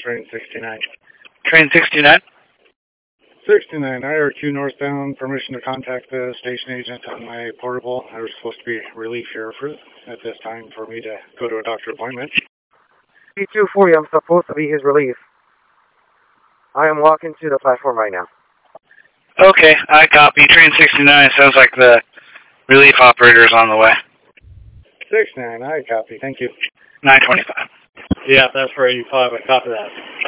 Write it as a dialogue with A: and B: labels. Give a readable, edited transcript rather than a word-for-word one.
A: train 69.
B: Train 69?
A: 69, IRQ northbound, permission to contact the station agent on my portable. I was supposed to be relief here at this time for me to go to a doctor appointment.
C: P240, I'm supposed to be his relief. I am walking to the platform right now.
B: Okay, I copy. Train 69 sounds like the relief operator is on the way.
A: 69, I copy. Thank you.
B: 925.
A: Yeah, that's for 85. I copy that.